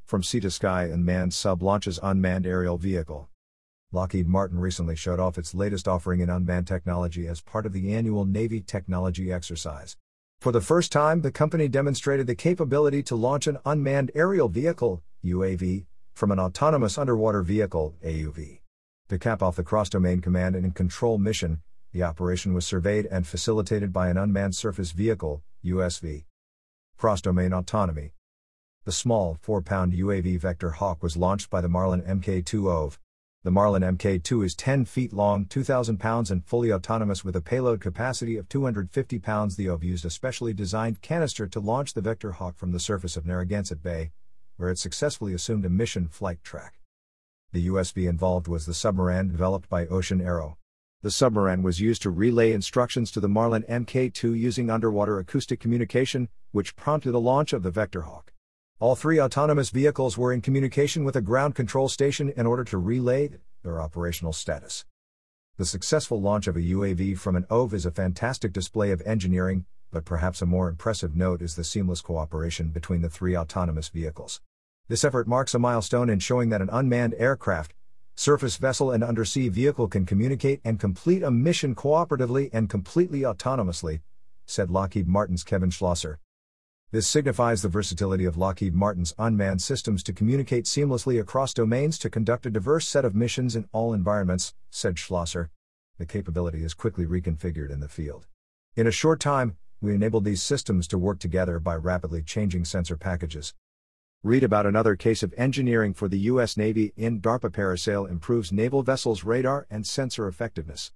From Sea to Sky, unmanned sub launches unmanned aerial vehicle. Lockheed Martin recently showed off its latest offering in unmanned technology as part of the annual Navy Technology Exercise. For the first time, the company demonstrated the capability to launch an unmanned aerial vehicle, UAV, from an autonomous underwater vehicle, AUV. To cap off the cross-domain command and control mission, the operation was surveyed and facilitated by an unmanned surface vehicle, USV. Cross-domain autonomy. The small, 4-pound UAV Vector Hawk was launched by the Marlin Mk2 OV. The Marlin Mk2 is 10 feet long, 2,000 pounds and fully autonomous with a payload capacity of 250 pounds. The OV used a specially designed canister to launch the Vector Hawk from the surface of Narragansett Bay, where it successfully assumed a mission flight track. The USV involved was the Submarine developed by Ocean Aero. The Submarine was used to relay instructions to the Marlin Mk2 using underwater acoustic communication, which prompted the launch of the Vector Hawk. All three autonomous vehicles were in communication with a ground control station in order to relay their operational status. The successful launch of a UAV from an OV is a fantastic display of engineering, but perhaps a more impressive note is the seamless cooperation between the three autonomous vehicles. This effort marks a milestone in showing that an unmanned aircraft, surface vessel and undersea vehicle can communicate and complete a mission cooperatively and completely autonomously, said Lockheed Martin's Kevin Schlosser. This signifies the versatility of Lockheed Martin's unmanned systems to communicate seamlessly across domains to conduct a diverse set of missions in all environments, said Schlosser. The capability is quickly reconfigured in the field. In a short time, we enabled these systems to work together by rapidly changing sensor packages. Read about another case of engineering for the U.S. Navy in DARPA Parasail improves naval vessels' radar and sensor effectiveness.